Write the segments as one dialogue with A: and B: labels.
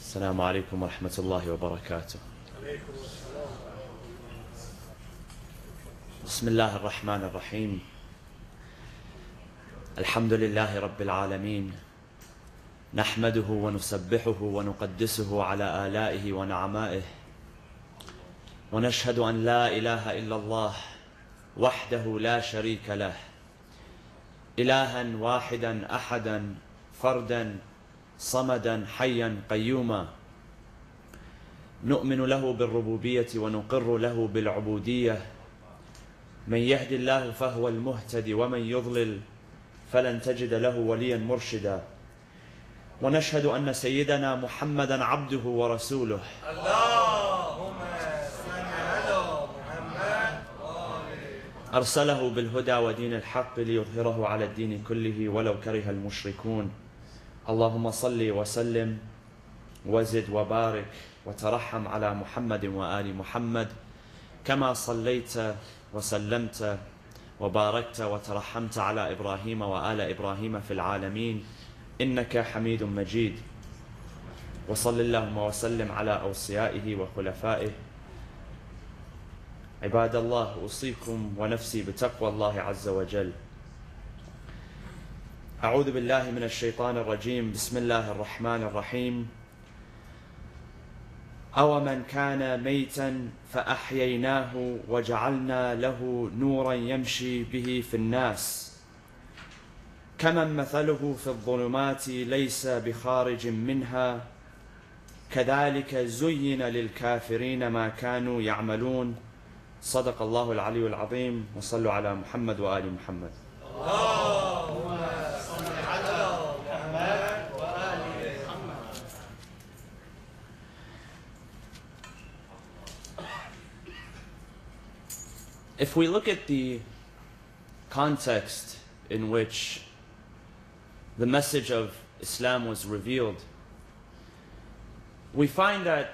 A: السلام عليكم ورحمة الله وبركاته. بسم الله الرحمن الرحيم. الحمد لله رب العالمين، نحمده ونسبحه ونقدسه على آلائه ونعمائه، ونشهد أن لا إله إلا الله وحده لا شريك له، إلها واحدا أحدا فردا صمدا حيا قيوما، نؤمن له بالربوبية ونقر له بالعبودية، من يهد الله فهو المهتدي ومن يضلل فلن تجد له وليا مرشدا، ونشهد أن سيدنا محمدا عبده ورسوله.
B: اللهم صل على محمد
A: أرسله بالهدى ودين الحق ليظهره على الدين كله ولو كره المشركون. اللهم صل وسلم وزد وبارك وترحم على محمد وآل محمد، كما صليت وسلمت وباركت وترحمت على إبراهيم وآل إبراهيم في العالمين إنك حميد مجيد. وصل اللهم وسلم على أوصيائه وخلفائه. عباد الله، أوصيكم ونفسي بتقوى الله عز وجل. أعوذ بالله من الشيطان الرجيم. بسم الله الرحمن الرحيم. أومن كان ميتا فأحييناه وجعلنا له نورا يمشي به في الناس كمن مثله في الظلمات ليس بخارج منها كذلك زين للكافرين ما كانوا يعملون. صدق الله العلي العظيم. وصلوا على محمد وآل محمد.
B: اللهم صل على محمد وآل محمد.
A: If we look at the context in which the message of Islam was revealed, we find that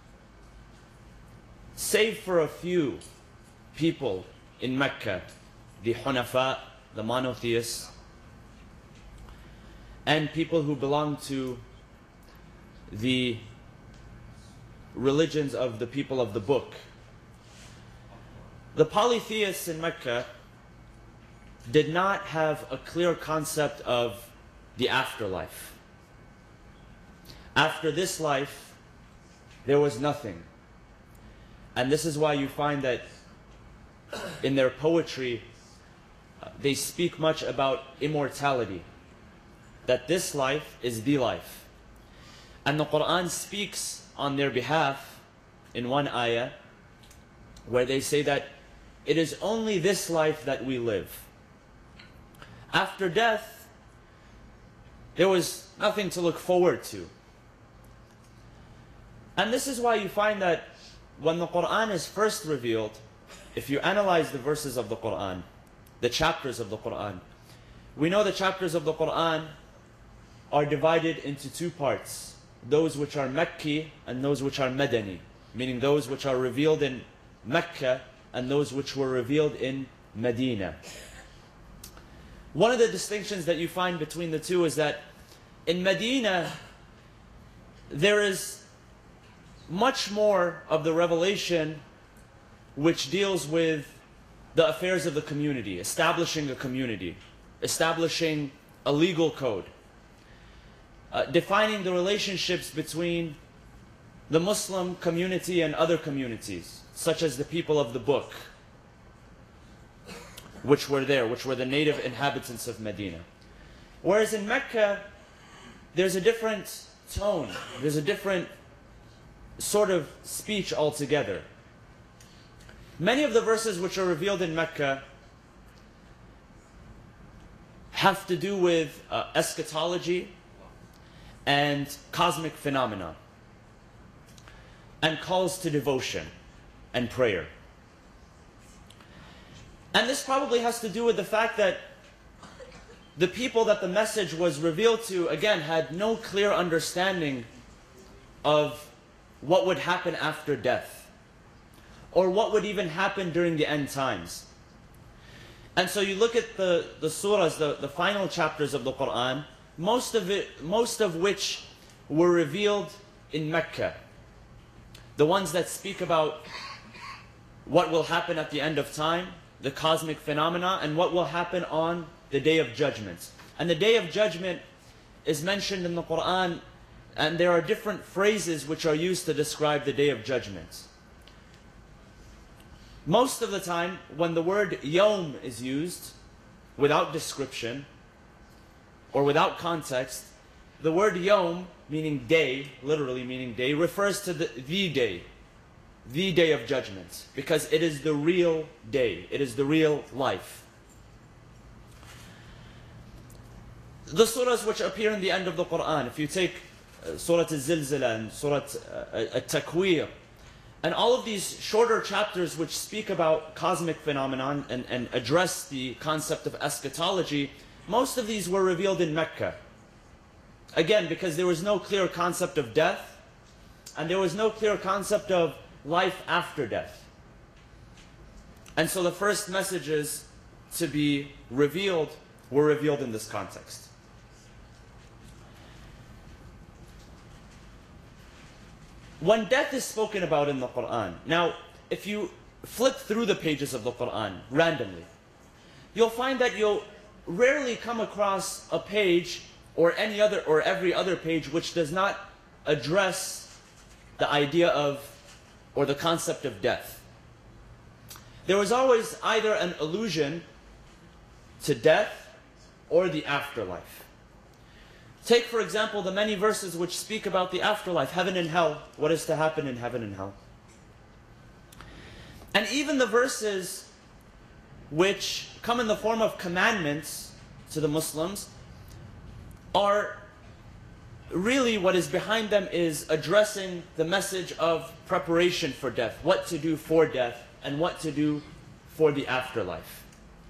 A: save for a few people in Mecca, the Hunafa, the monotheists, and people who belong to the religions of the people of the book, the polytheists in Mecca did not have a clear concept of the afterlife. After this life, there was nothing. And this is why you find that in their poetry, they speak much about immortality, that this life is the life. And the Quran speaks on their behalf in one ayah where they say that it is only this life that we live. After death, there was nothing to look forward to. And this is why you find that when the Quran is first revealed, if you analyze the verses of the Quran, the chapters of the Quran, we know the chapters of the Quran are divided into two parts, those which are Mekki and those which are Madani, meaning those which are revealed in Mecca and those which were revealed in Medina. One of the distinctions that you find between the two is that in Medina there is much more of the revelation which deals with the affairs of the community, establishing a community, establishing a legal code, defining the relationships between the Muslim community and other communities, such as the people of the book, which were there, which were the native inhabitants of Medina. Whereas in Mecca, there's a different tone, there's a different sort of speech altogether. Many of the verses which are revealed in Mecca have to do with eschatology and cosmic phenomena, and calls to devotion and prayer. And this probably has to do with the fact that the people that the message was revealed to, again, had no clear understanding of what would happen after death, or what would even happen during the end times. And so you look at the surahs, the final chapters of the Quran, most of which were revealed in Mecca. The ones that speak about what will happen at the end of time, the cosmic phenomena, and what will happen on the Day of Judgment. And the Day of Judgment is mentioned in the Quran, and there are different phrases which are used to describe the Day of Judgment. Most of the time, when the word Yawm is used, without description, or without context, the word Yawm, meaning day, literally meaning day, refers to the day of judgment, because it is the real day, it is the real life. The surahs which appear in the end of the Quran, if you take Surah Al-Zilzala and Surah Al-Takwir, and all of these shorter chapters which speak about cosmic phenomenon and address the concept of eschatology, most of these were revealed in Mecca. Again, because there was no clear concept of death, and there was no clear concept of life after death. And so the first messages to be revealed were revealed in this context. When death is spoken about in the Quran, now if you flip through the pages of the Quran randomly, you'll find that you'll rarely come across a page or any other or every other page which does not address the idea of or the concept of death. There was always either an allusion to death or the afterlife. Take, for example, the many verses which speak about the afterlife, heaven and hell, what is to happen in heaven and hell. And even the verses which come in the form of commandments to the Muslims are really, what is behind them is addressing the message of preparation for death, what to do for death and what to do for the afterlife.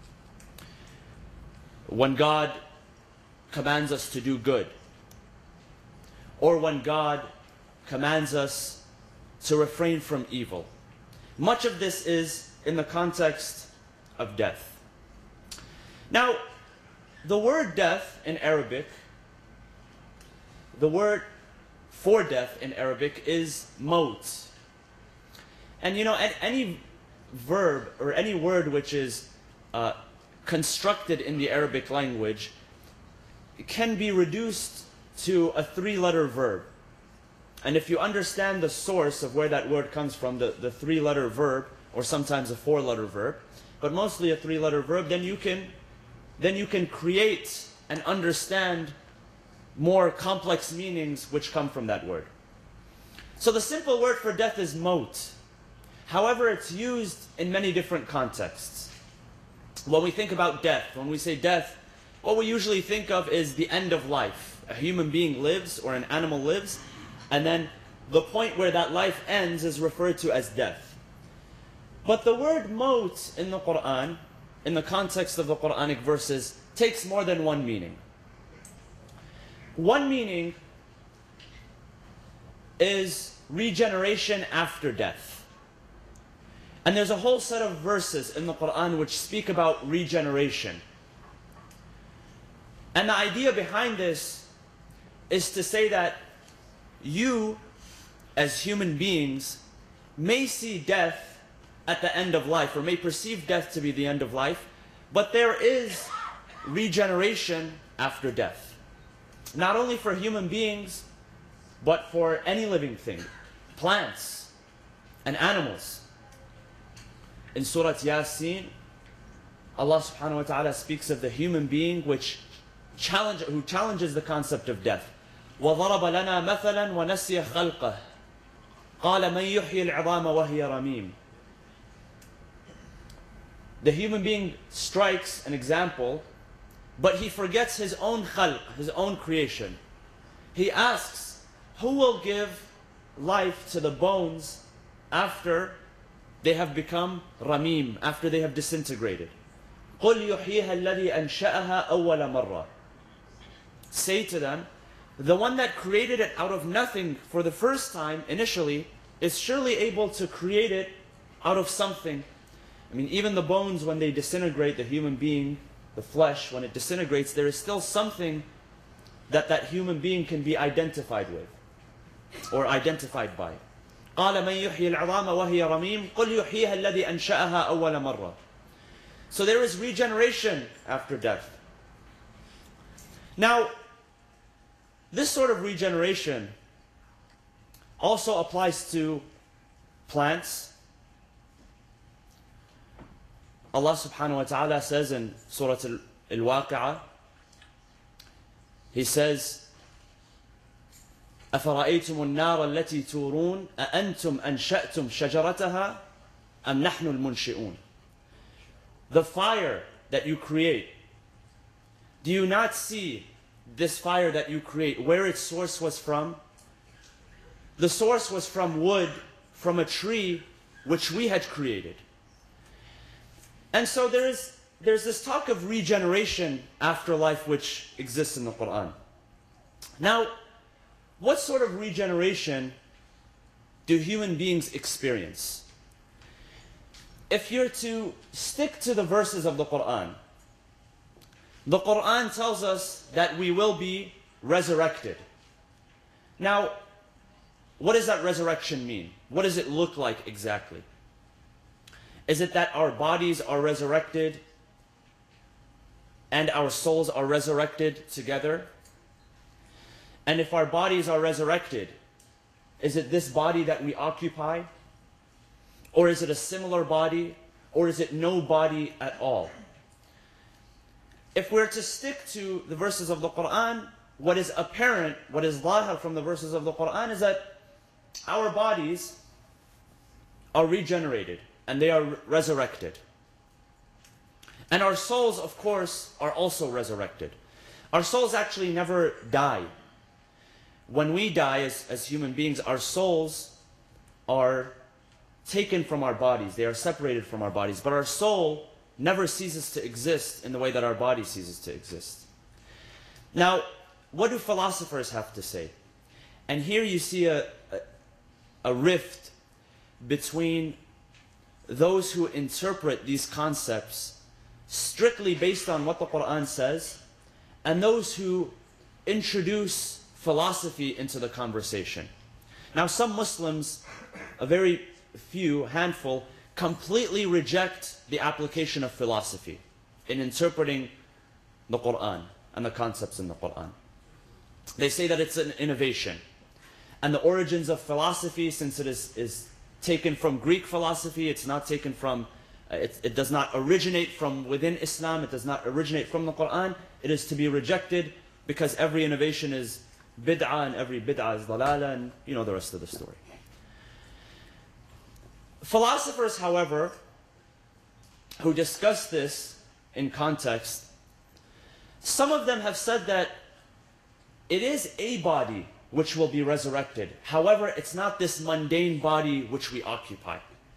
A: When God commands us to do good, or when God commands us to refrain from evil. Much of this is in the context of death. Now, the word death in Arabic, the word for death in Arabic is maut. And you know, any verb or any word which is constructed in the Arabic language can be reduced to a three-letter verb. And if you understand the source of where that word comes from, the three-letter verb, or sometimes a four-letter verb, but mostly a three-letter verb, then you can create and understand more complex meanings which come from that word. So the simple word for death is maut. However, it's used in many different contexts. When we think about death, when we say death, what we usually think of is the end of life. A human being lives or an animal lives, and then the point where that life ends is referred to as death. But the word maut in the Quran, in the context of the Quranic verses, takes more than one meaning. One meaning is regeneration after death. And there's a whole set of verses in the Quran which speak about regeneration. And the idea behind this is to say that you, as human beings, may see death at the end of life, or may perceive death to be the end of life, but there is regeneration after death. Not only for human beings, but for any living thing, plants and animals. In Surah Yasin, Allah subhanahu wa ta'ala speaks of the human being who challenges the concept of death. وَضَرَبَ لَنَا مَثَلًا وَنَسِيَ خَلْقَهُ قَالَ مَنْ يُحْيِي الْعِظَامَ وَهِيَ رَمِيمٌ. The human being strikes an example, but he forgets his own khalq, his own creation. He asks, who will give life to the bones after they have become ramim, after they have disintegrated? قُلْ يُحْيِيهَا الَّذِي أَنْشَأَهَا أَوَّلَ مَرَّةٍ. Say to them, the one that created it out of nothing for the first time, initially, is surely able to create it out of something. I mean, even the bones, when they disintegrate, the human being, the flesh, when it disintegrates, there is still something that that human being can be identified with. or identified by. قال من يحيي العظام وهي رميم قل يحييها الذي أنشأها أول مرة. So there is regeneration after death. Now, this sort of regeneration also applies to plants. Allah subhanahu wa ta'ala says in Surah Al-Waqi'ah, He says, أَفَرَأَيْتُمُ النَّارَ الَّتِي تُورُونَ أَأَنْتُمْ أَنْشَأْتُمْ شَجَرَتَهَا أَمْ نَحْنُ الْمُنْشِئُونَ. The fire that you create, do you not see this fire that you create, where its source was from? The source was from wood, from a tree which we had created. And so there's this talk of regeneration after life which exists in the Quran. Now, what sort of regeneration do human beings experience? If you're to stick to the verses of the Quran tells us that we will be resurrected. Now, what does that resurrection mean? What does it look like exactly? Is it that our bodies are resurrected and our souls are resurrected together? And if our bodies are resurrected, is it this body that we occupy? Or is it a similar body? Or is it no body at all? If we're to stick to the verses of the Quran, what is apparent, what is zahir from the verses of the Quran is that our bodies are regenerated and they are resurrected. And our souls, of course, are also resurrected. Our souls actually never die. When we die as human beings, our souls are taken from our bodies. They are separated from our bodies. But our soul never ceases to exist in the way that our body ceases to exist. Now, what do philosophers have to say? And here you see a rift between those who interpret these concepts strictly based on what the Quran says and those who introduce philosophy into the conversation. Now, some Muslims, a very few, handful, completely reject the application of philosophy in interpreting the Quran and the concepts in the Quran. They say that it's an innovation. And the origins of philosophy, since it is taken from Greek philosophy, it's not taken from, it does not originate from within Islam, it does not originate from the Quran, it is to be rejected because every innovation is bid'ah and every bid'ah is dalala, and you know the rest of the story. Philosophers, however, who discuss this in context, some of them have said that it is a body which will be resurrected. However, it's not this mundane body which we occupy.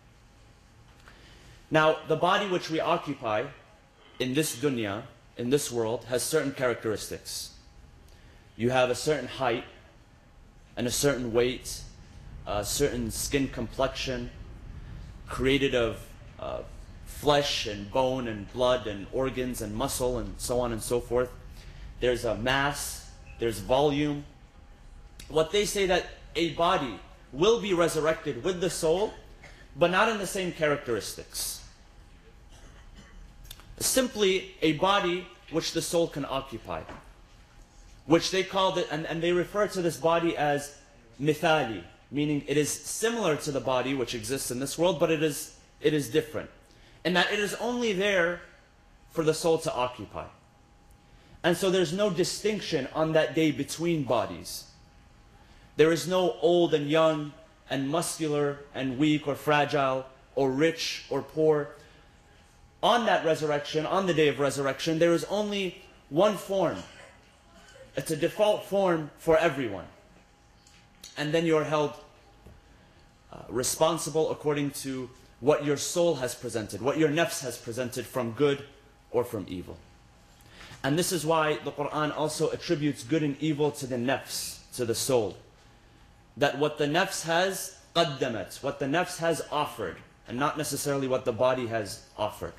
A: Now, the body which we occupy in this dunya, in this world, has certain characteristics. You have a certain height and a certain weight, a certain skin complexion, created of flesh and bone and blood and organs and muscle and so on and so forth. There's a mass, there's volume. What they say that a body will be resurrected with the soul, but not in the same characteristics. Simply a body which the soul can occupy, which they call it, and they refer to this body as mithali, meaning it is similar to the body which exists in this world, but it is different, in that it is only there for the soul to occupy. And so there's no distinction on that day between bodies. There is no old and young and muscular and weak or fragile or rich or poor. On that resurrection, on the day of resurrection, there is only one form. It's a default form for everyone. And then you're held responsible according to what your soul has presented, what your nafs has presented from good or from evil. And this is why the Quran also attributes good and evil to the nafs, to the soul. That what the nafs has qaddamat, what the nafs has offered, and not necessarily what the body has offered.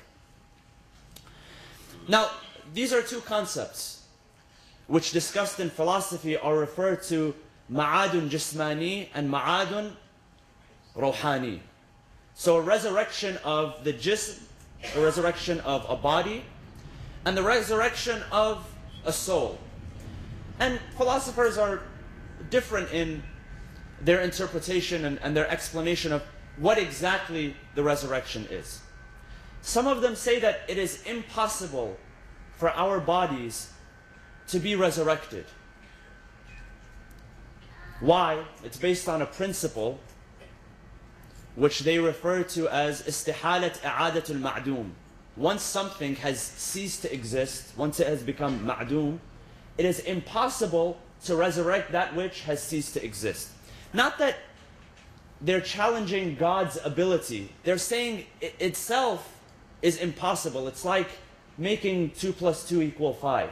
A: Now, these are two concepts which discussed in philosophy are referred to ma'adun jismani and ma'adun ruhani. So a resurrection of the jism, a resurrection of a body, and the resurrection of a soul. And philosophers are different in their interpretation and their explanation of what exactly the resurrection is. Some of them say that it is impossible for our bodies to be resurrected. Why? It's based on a principle which they refer to as istihalat i'adatul ma'doom. Once something has ceased to exist, once it has become ma'doom, it is impossible to resurrect that which has ceased to exist. Not that they're challenging God's ability. They're saying it itself is impossible. It's like making 2 + 2 = 5.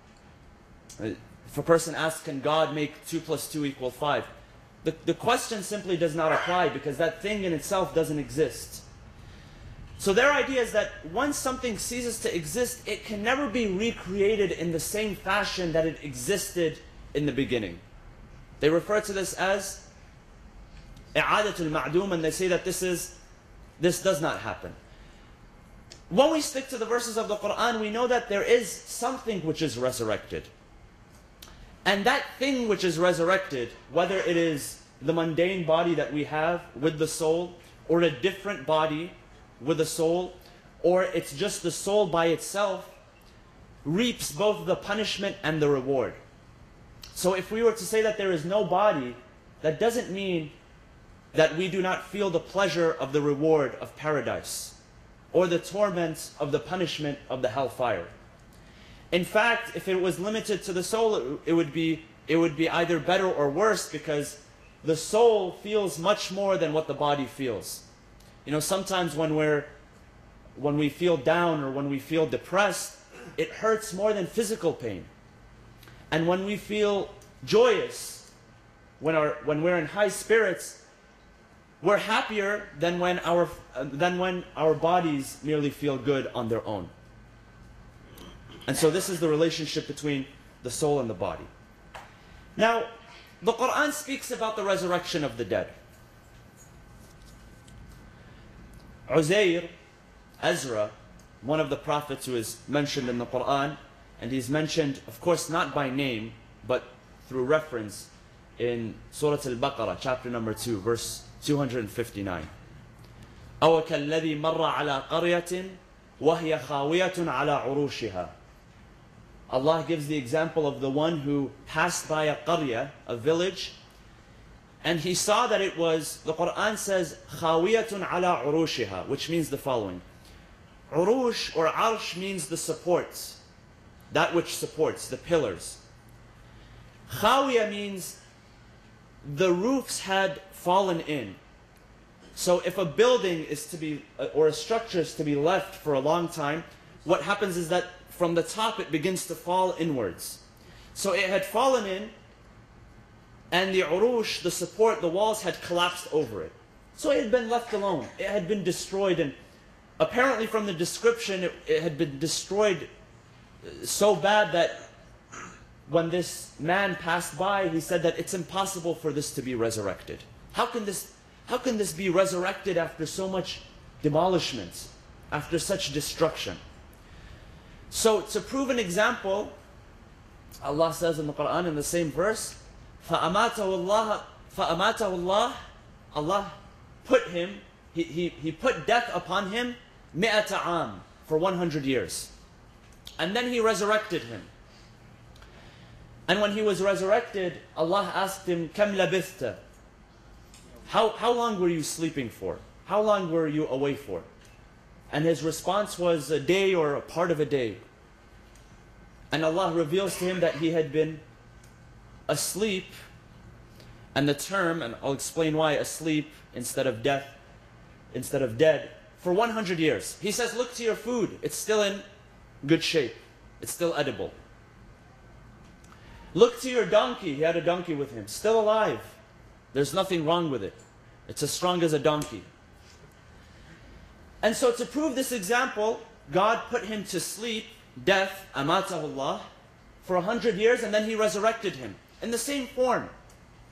A: If a person asks, can God make 2 + 2 = 5? The question simply does not apply because that thing in itself doesn't exist. So their idea is that once something ceases to exist, it can never be recreated in the same fashion that it existed in the beginning. They refer to this as i'adatul ma'doom, and they say that this does not happen. When we stick to the verses of the Quran, we know that there is something which is resurrected. And that thing which is resurrected, whether it is the mundane body that we have with the soul, or a different body with a soul, or it's just the soul by itself, reaps both the punishment and the reward. So if we were to say that there is no body, that doesn't mean that we do not feel the pleasure of the reward of paradise, or the torments of the punishment of the hellfire. In fact, if it was limited to the soul, it would be either better or worse, because the soul feels much more than what the body feels. You know, sometimes when we feel down or when we feel depressed, it hurts more than physical pain. And when we feel joyous, when we're in high spirits, we're happier than when our bodies merely feel good on their own. And so this is the relationship between the soul and the body. Now, the Quran speaks about the resurrection of the dead. Uzair, Ezra, one of the prophets who is mentioned in the Quran, and he's mentioned, of course, not by name, but through reference in Surah Al-Baqarah, chapter number 2, verse 259. أَوَ كَالَّذِي مَرَّ عَلَىٰ قَرْيَةٍ وَهِيَ خَاوِيَةٌ عَلَىٰ عُرُوشِهَا. Allah gives the example of the one who passed by a qarya, a village, and he saw that it was, the Quran says, خَاوِيَةٌ عَلَىٰ عُرُوشِهَا, which means the following. Urush or arsh means the supports, that which supports, the pillars. Khawiyah means the roofs had fallen in. So if a building is to be, or a structure is to be left for a long time, what happens is that from the top it begins to fall inwards. So it had fallen in, and the urush, the support, the walls had collapsed over it. So it had been left alone. It had been destroyed, and apparently from the description, it had been destroyed so bad that when this man passed by, he said that it's impossible for this to be resurrected. How can this be resurrected after so much demolishment, after such destruction? So to prove an example, Allah says in the Quran in the same verse, فَأَمَاتَهُ اللَّهُ, Allah put him, he put death upon him, مِئَةَ عَام, for 100 years. And then he resurrected him. And when he was resurrected, Allah asked him, كَمْ لَبِثْتَ? How long were you sleeping for? How long were you away for? And his response was a day or a part of a day. And Allah reveals to him that he had been asleep, and the term, and I'll explain why asleep instead of dead, for 100 years. He says, look to your food, it's still in good shape, it's still edible. Look to your donkey, he had a donkey with him, still alive, there's nothing wrong with it, it's as strong as a donkey. And so to prove this example, God put him to sleep, death, amatahullah, for 100 years, and then he resurrected him in the same form.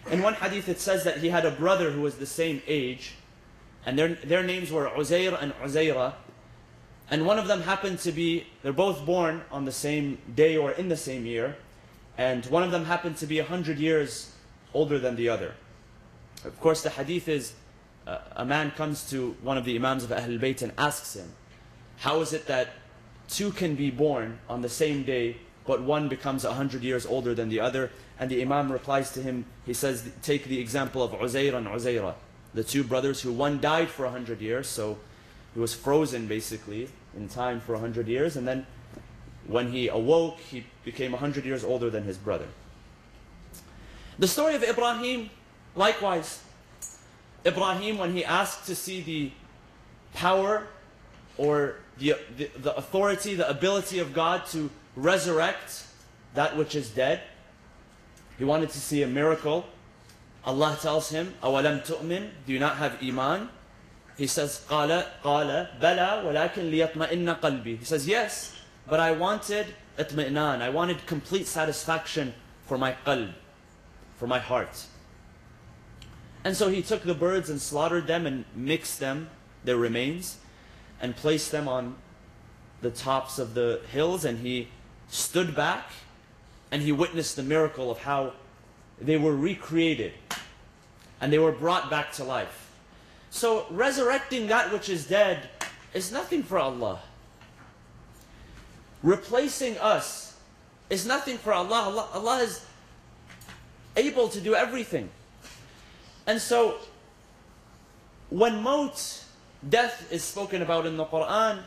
A: In one hadith it says that he had a brother who was the same age, and their names were Uzair and Uzaira, and one of them happened to be, they're both born on the same day or in the same year, and one of them happened to be 100 years older than the other. Of course, the hadith is, a man comes to one of the Imams of Ahlul Bayt and asks him, how is it that two can be born on the same day, but one becomes 100 years older than the other? And the Imam replies to him, he says, take the example of Uzair and Uzaira, the two brothers who one died for 100 years, so he was frozen basically in time for 100 years, and then when he awoke, he became 100 years older than his brother. The story of Ibrahim, likewise. Ibrahim, when he asked to see the power or the authority, the ability of God to resurrect that which is dead, he wanted to see a miracle. Allah tells him, أَوَلَمْ تُؤْمِنْ? Do you not have iman? He says, قَالَ بَلَى وَلَكِنْ لِيَطْمَئِنَّ قَلْبِي. He says, yes, but I wanted itmi'nan. I wanted complete satisfaction for my qalb, for my heart. And so he took the birds and slaughtered them and mixed them, their remains, and placed them on the tops of the hills, and he stood back and he witnessed the miracle of how they were recreated and they were brought back to life. So resurrecting that which is dead is nothing for Allah. Replacing us is nothing for Allah. Allah is able to do everything. And so, when maut, death, is spoken about in the Quran,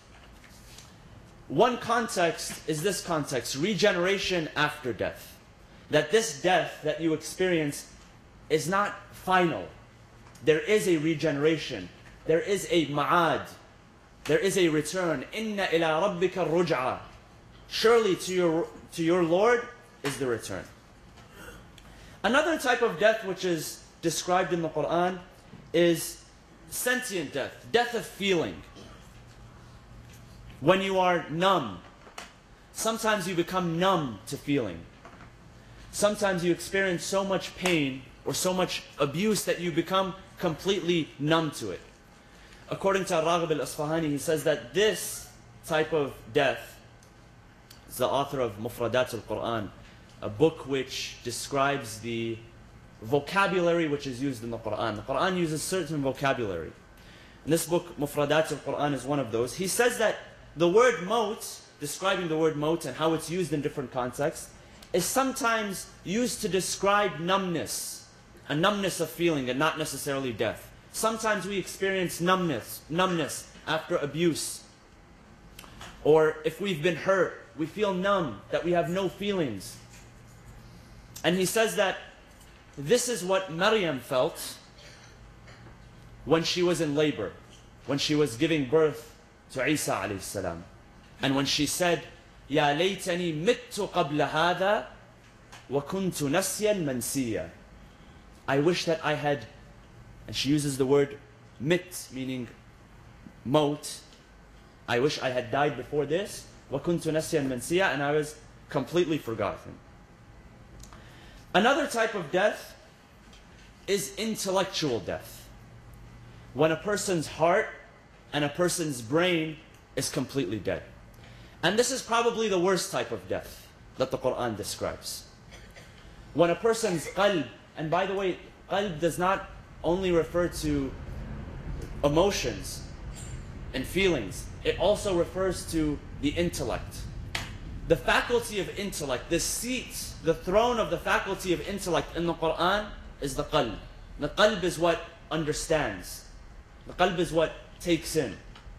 A: one context is this context, regeneration after death. That this death that you experience is not final. There is a regeneration. There is a ma'ad. There is a return. Inna ila rabbika ruj'a. Surely to your Lord is the return. Another type of death which is described in the Quran is sentient death, death of feeling. When you are numb, sometimes you become numb to feeling. Sometimes you experience so much pain or so much abuse that you become completely numb to it. According to Raghib al-Asfahani, he says that this type of death is the author of Mufradat al-Quran, a book which describes the vocabulary which is used in the Quran. The Quran uses certain vocabulary. And this book, Mufradat al-Quran, is one of those. He says that the word maut, describing the word maut and how it's used in different contexts, is sometimes used to describe numbness, a numbness of feeling and not necessarily death. Sometimes we experience numbness after abuse. Or if we've been hurt, we feel numb, that we have no feelings. And he says that this is what Maryam felt when she was in labor, when she was giving birth to Isa alayhi salam. And when she said, Ya laytani mittu qabla hadha wa kuntu nasyan mansiya. I wish that I had, and she uses the word mit, meaning maut. I wish I had died before this. Wa kuntu nasyan mansiya, and I was completely forgotten. Another type of death is intellectual death. When a person's heart and a person's brain is completely dead. And this is probably the worst type of death that the Quran describes. When a person's qalb, and by the way, qalb does not only refer to emotions and feelings, it also refers to the intellect. The faculty of intellect, the seat, the throne of the faculty of intellect in the Quran is the qalb. The qalb is what understands. The qalb is what takes in.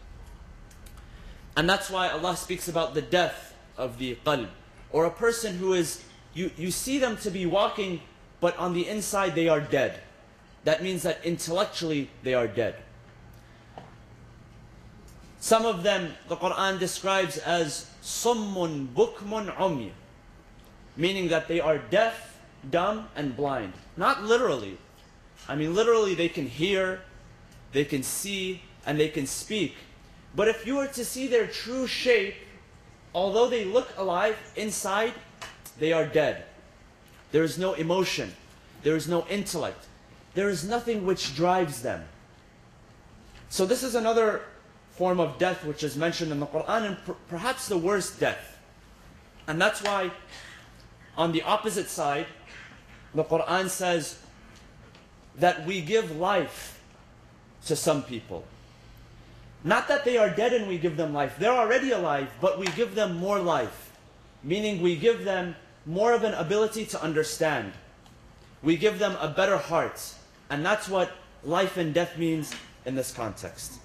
A: And that's why Allah speaks about the death of the qalb. Or a person who is, you see them to be walking, but on the inside they are dead. That means that intellectually they are dead. Some of them, the Quran describes as summun bukmun umy, meaning that they are deaf, dumb, and blind. Not literally. I mean, literally they can hear, they can see, and they can speak. But if you were to see their true shape, although they look alive, inside they are dead. There is no emotion. There is no intellect. There is nothing which drives them. So this is another form of death which is mentioned in the Quran, and perhaps the worst death. And that's why on the opposite side, the Quran says that we give life to some people. Not that they are dead and we give them life. They're already alive, but we give them more life. Meaning we give them more of an ability to understand. We give them a better heart. And that's what life and death means in this context.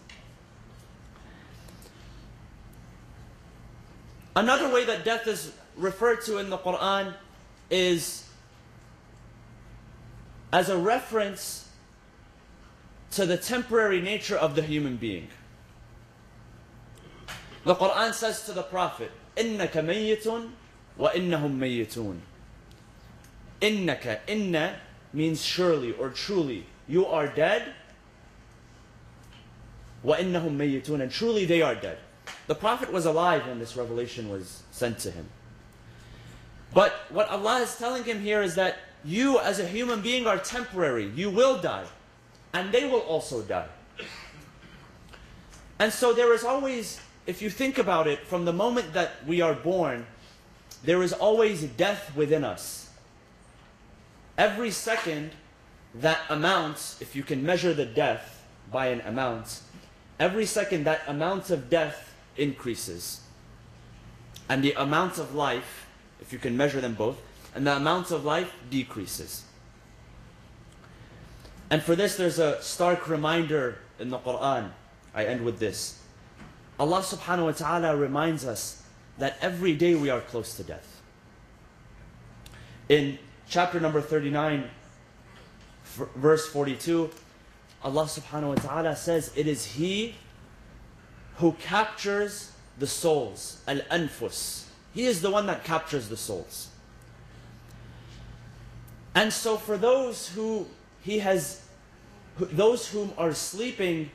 A: Another way that death is referred to in the Quran is as a reference to the temporary nature of the human being. The Quran says to the Prophet, إِنَّكَ مَيِّتٌ وَإِنَّهُمْ مَيِّتُونَ. Inna means surely or truly. You are dead. وَإِنَّهُمْ مَيِّتُونَ. And truly they are dead. The Prophet was alive when this revelation was sent to him. But what Allah is telling him here is that you as a human being are temporary. You will die. And they will also die. And so there is always, if you think about it, from the moment that we are born, there is always death within us. Every second, that amount, if you can measure the death by an amount, every second that amount of death increases. And the amount of life, if you can measure them both, and the amount of life decreases. And for this there's a stark reminder in the Quran. I end with this. Allah subhanahu wa ta'ala reminds us that every day we are close to death. In chapter number 39, verse 42, Allah subhanahu wa ta'ala says, it is He who captures the souls, al-anfus. He is the one that captures the souls. And so for those who those whom are sleeping,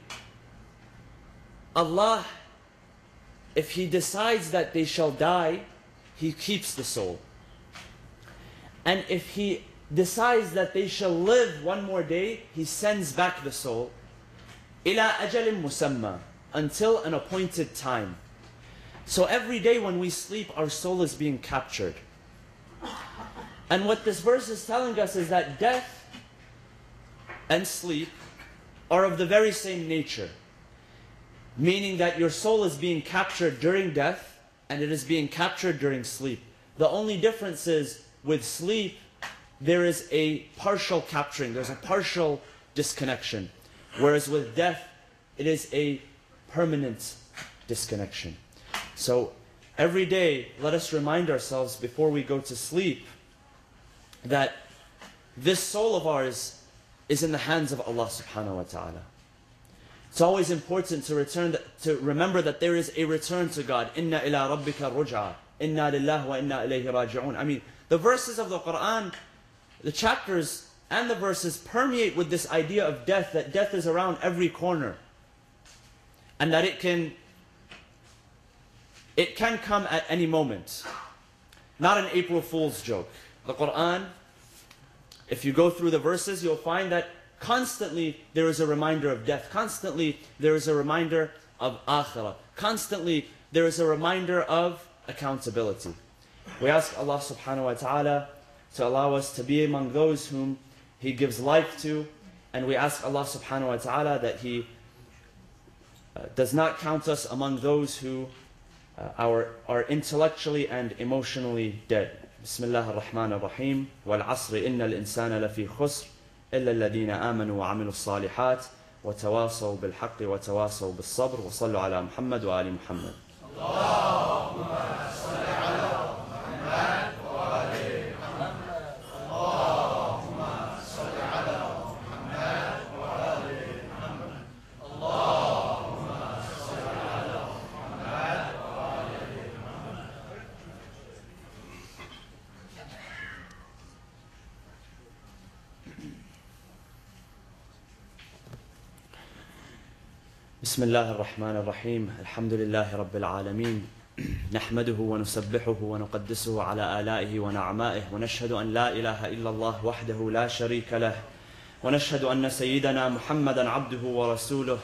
A: Allah, if He decides that they shall die, He keeps the soul. And if He decides that they shall live one more day, He sends back the soul إِلَىٰ أَجَلٍ مُسَمَّى, until an appointed time. So every day when we sleep, our soul is being captured. And what this verse is telling us is that death and sleep are of the very same nature. Meaning that your soul is being captured during death and it is being captured during sleep. The only difference is with sleep, there is a partial capturing, there's a partial disconnection. Whereas with death, it is a permanent disconnection. So every day, let us remind ourselves before we go to sleep that this soul of ours is in the hands of Allah subhanahu wa ta'ala. It's always important to remember that there is a return to God. Inna ila rabbika ruj'a. Inna lillahi wa inna ilayhi raji'un. I mean, the verses of the Quran, the chapters and the verses permeate with this idea of death, that death is around every corner. And that it can come at any moment. Not an April Fool's joke. The Quran, if you go through the verses, you'll find that constantly there is a reminder of death. Constantly there is a reminder of akhirah. Constantly there is a reminder of accountability. We ask Allah subhanahu wa ta'ala to allow us to be among those whom He gives life to. And we ask Allah subhanahu wa ta'ala that He does not count us among those who are intellectually and emotionally dead. Bismillah ar-Rahman ar-Rahim. Wal-Asri inna al-insana lafi khusr illa alladhina amanu wa amilu s-salihat wa tawasaw bil-haqqi wa tawasaw bil-sabr wa sallu ala Muhammad wa ali Muhammad. Allahumma salli ala Muhammad wa ali Muhammad. Allahumma salli ala Muhammad wa ali Muhammad. Allahumma salli ala Muhammad wa ali Muhammad. بسم الله الرحمن الرحيم الحمد لله رب العالمين نحمده ونسبحه ونقدسه على آلائه ونعمائه ونشهد أن لا إله إلا الله وحده لا شريك له ونشهد أن سيدنا محمدا عبده ورسوله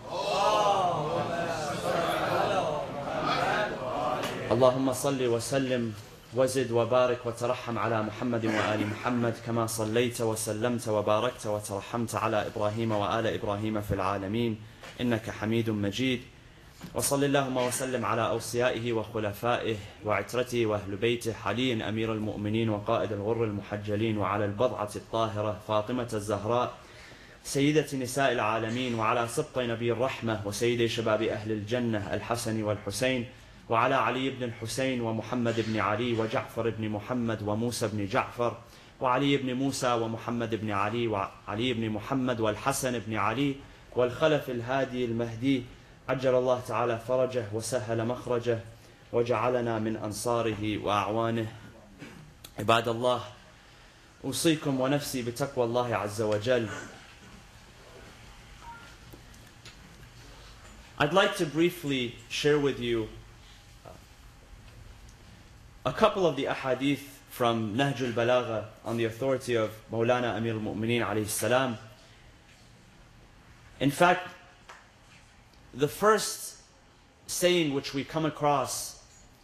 A: اللهم صل وسلم وزد وبارك وترحم على محمد وآل محمد كما صليت وسلمت وباركت وترحمت على إبراهيم وآل إبراهيم في العالمين إنك حميد مجيد وصل اللهم وسلم على أوصيائه وخلفائه وعترته وأهل بيته علي أمير المؤمنين وقائد الغر المحجلين وعلى البضعة الطاهرة فاطمة الزهراء سيدة نساء العالمين وعلى سبط نبي الرحمة وسيد شباب أهل الجنة الحسن والحسين وعلى علي بن الحسين ومحمد بن علي وجعفر بن محمد وموسى بن جعفر وعلي بن موسى ومحمد بن علي وعلي بن محمد والحسن بن علي والخلف الهادي المهدي عجل الله تعالى فرجه وسهل مخرجه وجعلنا من أنصاره وأعوانه. عباد الله، أوصيكم ونفسي بتقوى الله عز وجل. I'd like to briefly share with you a couple of the ahadith from Nahj al-Balagha on the authority of Mawlana Amir al-Mu'mineen alayhi salam. In fact, the first saying which we come across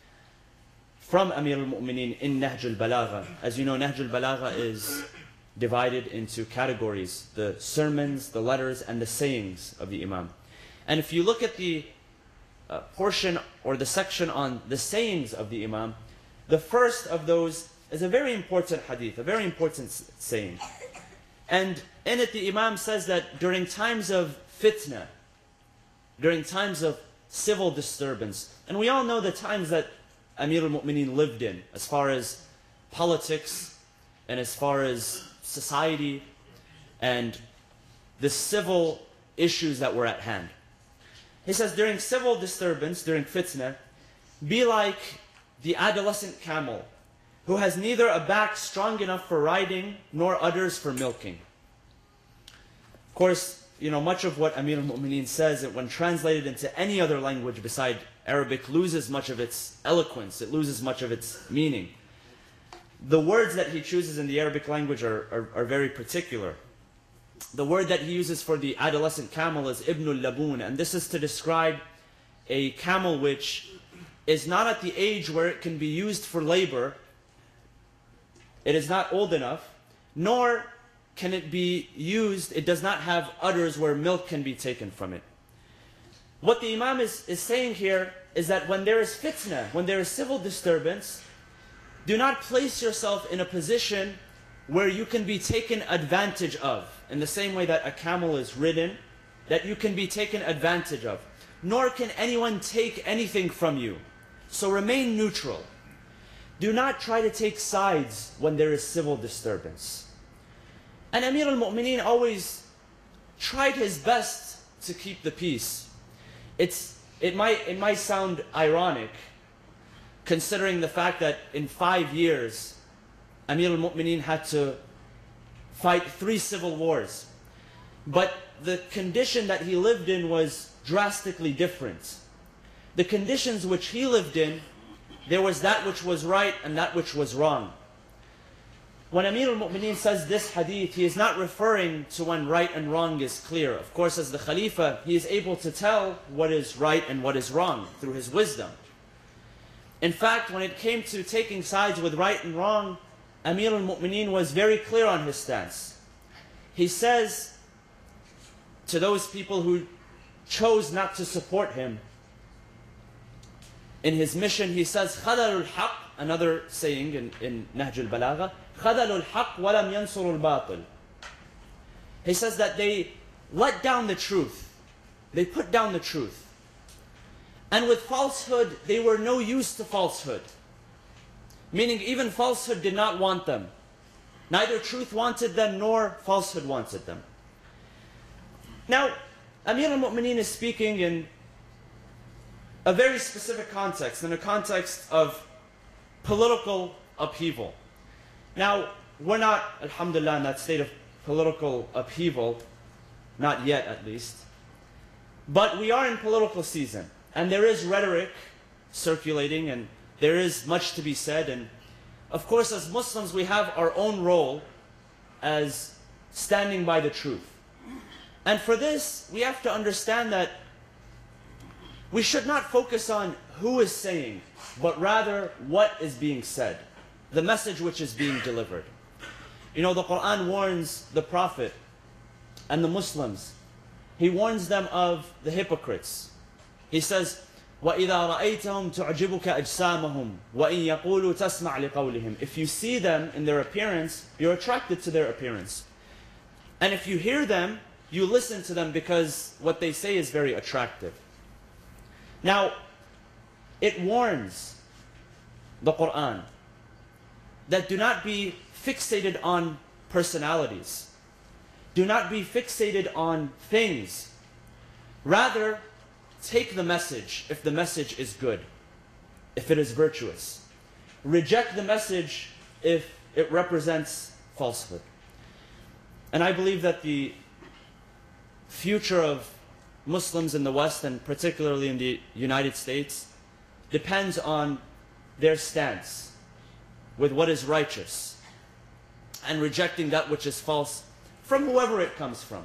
A: from Amir al-Mu'mineen in Nahj al-Balagha, as you know, Nahj al-Balagha is divided into categories: the sermons, the letters, and the sayings of the Imam. And if you look at the portion or the section on the sayings of the Imam, the first of those is a very important hadith, a very important saying. And in it the Imam says that during times of fitna, during times of civil disturbance, and we all know the times that Amir al-Mu'mineen lived in, as far as politics and as far as society and the civil issues that were at hand. He says, during civil disturbance, during fitna, be like the adolescent camel who has neither a back strong enough for riding nor udders for milking. Of course, you know, much of what Amir al-Mu'mineen says, when translated into any other language beside Arabic, loses much of its eloquence, it loses much of its meaning. The words that he chooses in the Arabic language are very particular. The word that he uses for the adolescent camel is Ibnul Laboon, and this is to describe a camel which is not at the age where it can be used for labor. It is not old enough, nor can it be used, it does not have udders where milk can be taken from it. What the Imam is saying here is that when there is fitna, when there is civil disturbance, do not place yourself in a position where you can be taken advantage of, in the same way that a camel is ridden, that you can be taken advantage of. Nor can anyone take anything from you. So remain neutral. Do not try to take sides when there is civil disturbance. And Amir al-Mu'mineen always tried his best to keep the peace. It might sound ironic, considering the fact that in 5 years, Amir al-Mu'mineen had to fight 3 civil wars. But the condition that he lived in was drastically different. The conditions which he lived in, there was that which was right and that which was wrong. When Amir al-Mu'mineen says this hadith, he is not referring to when right and wrong is clear. Of course, as the Khalifa, he is able to tell what is right and what is wrong through his wisdom. In fact, when it came to taking sides with right and wrong, Amir al-Mu'mineen was very clear on his stance. He says to those people who chose not to support him in his mission, he says, خَذَلُوا الْحَقِّ, another saying in Nahj al-Balagha, خَذَلُوا الْحَقِّ وَلَمْ يَنْصُرُوا الْبَاطِلِ. He says that they let down the truth. They put down the truth. And with falsehood, they were no use to falsehood. Meaning even falsehood did not want them. Neither truth wanted them nor falsehood wanted them. Now, Amir al-Mu'mineen is speaking in a very specific context, in a context of political upheaval. Now, we're not, alhamdulillah, in that state of political upheaval, not yet at least, but we are in political season, and there is rhetoric circulating, and there is much to be said. And of course, as Muslims, we have our own role as standing by the truth. And for this, we have to understand that we should not focus on who is saying, but rather what is being said, the message which is being delivered. You know, the Quran warns the Prophet and the Muslims. He warns them of the hypocrites. He says, وَإِذَا رَأَيْتَهُمْ تُعْجِبُكَ أَجْسَامَهُمْ وَإِن يَقُولُوا تَسْمَعْ لِقَوْلِهِمْ. If you see them in their appearance, you're attracted to their appearance. And if you hear them, you listen to them because what they say is very attractive. Now, it warns the Quran that do not be fixated on personalities. Do not be fixated on things. Rather, take the message if the message is good, if it is virtuous. Reject the message if it represents falsehood. And I believe that the future of Muslims in the West, and particularly in the United States, depends on their stance with what is righteous and rejecting that which is false from whoever it comes from.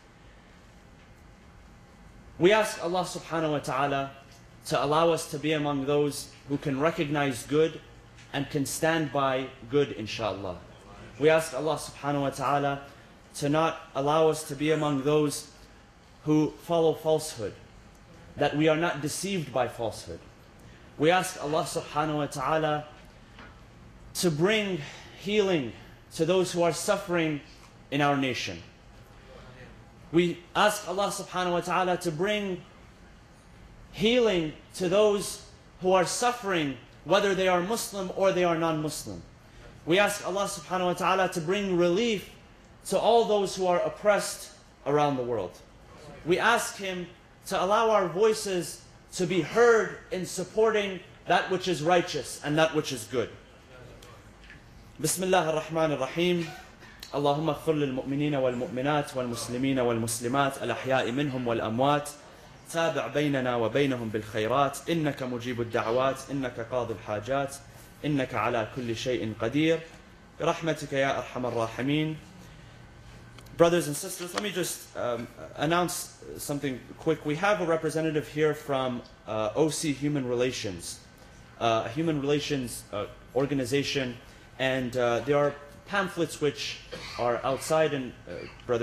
A: We ask Allah subhanahu wa ta'ala to allow us to be among those who can recognize good and can stand by good, inshaAllah. We ask Allah subhanahu wa ta'ala to not allow us to be among those who follow falsehood, that we are not deceived by falsehood. We ask Allah subhanahu wa ta'ala to bring healing to those who are suffering in our nation. We ask Allah subhanahu wa ta'ala to bring healing to those who are suffering, whether they are Muslim or they are non-Muslim. We ask Allah subhanahu wa ta'ala to bring relief to all those who are oppressed around the world. We ask Him to allow our voices to be heard in supporting that which is righteous and that which is good. Bismillah ar-Rahman ar-Rahim. اللهم اغفر للمؤمنين والمؤمنات والمسلمين والمسلمات الأحياء منهم والأموات تابع بيننا وبينهم بالخيرات إنك مجيب الدعوات إنك قاضي الحاجات إنك على كل شيء قدير برحمتك يا أرحم الراحمين. Brothers and sisters, let me just announce something quick. We have a representative here from OC Human Relations, a human relations organization, and there are pamphlets which are outside, and Brother